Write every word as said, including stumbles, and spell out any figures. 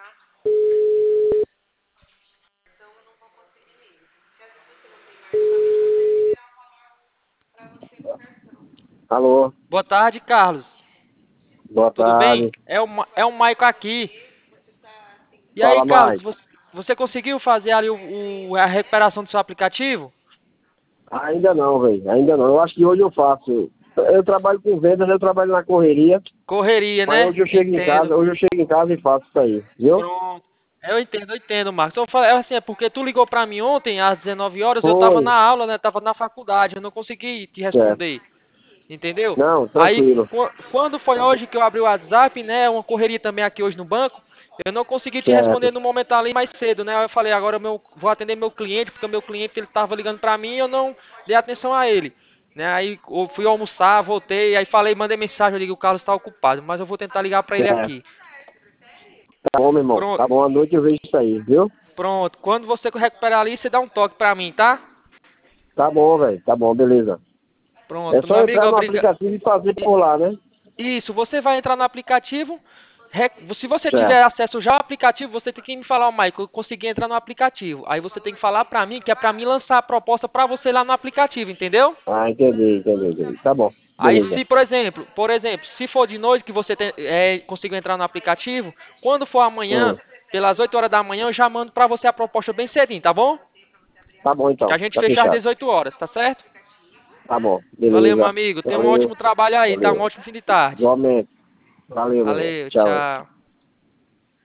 Alô, Boa tarde, Carlos. boa Tudo bem? tarde. É o, Ma- é o Maico aqui. E aí, Fala, Carlos, Mike. você, você conseguiu fazer ali o, o- a recuperação do seu aplicativo? Ainda não, velho. Ainda não. Eu acho que hoje eu faço. Eu trabalho com vendas, eu trabalho na correria. Correria, Mas né? hoje eu chego em Entendo. casa, hoje eu chego em casa e faço isso aí, viu? Pronto. Eu entendo, eu entendo, Marcos. Eu falei, é assim, é porque tu ligou pra mim ontem às dezenove horas, eu tava na Foi, aula, né? Tava na faculdade, eu não consegui te certo. responder. Entendeu? Não, Aí, tranquilo. qu- quando foi hoje que eu abri o WhatsApp, né? Uma correria também aqui hoje no banco. Eu não consegui te responder Certo. no momento ali mais cedo, né? Eu falei, agora meu, vou atender meu cliente, porque o meu cliente ele tava ligando pra mim e eu não dei atenção a ele. Né? Aí eu fui almoçar, voltei, aí falei, mandei mensagem, eu digo, o Carlos tá ocupado, mas eu vou tentar ligar pra ele Certo. aqui. Tá bom, meu irmão. Pronto, Tá bom, à noite eu vejo isso aí, viu? pronto. Quando você recuperar ali, você dá um toque pra mim, tá? Tá bom, velho. Tá bom, beleza. É Pronto, meu só amigo, entrar no obrigado. aplicativo e fazer por lá, né? Isso, você vai entrar no aplicativo. rec- Se você tiver Certo. acesso já ao aplicativo, você tem que me falar, ó, Michael, eu consegui entrar no aplicativo. Aí você tem que falar pra mim, que é pra mim lançar a proposta pra você lá no aplicativo, entendeu? Ah, entendi, entendi, entendi. Tá bom, Aí beleza. se, por exemplo, por exemplo, se for de noite que você tem, é, conseguiu entrar no aplicativo, quando for amanhã, Hum. pelas oito horas da manhã, eu já mando pra você a proposta bem cedinho, tá bom? Tá bom Que a então. gente Tá fecha às fechado. dezoito horas, tá certo? Tá bom, Valeu, meu beleza. amigo. Tenha um Valeu, ótimo trabalho aí, tá? Um valeu. ótimo fim de tarde. Igualmente. Valeu, meu irmão. Valeu, Tchau. tchau.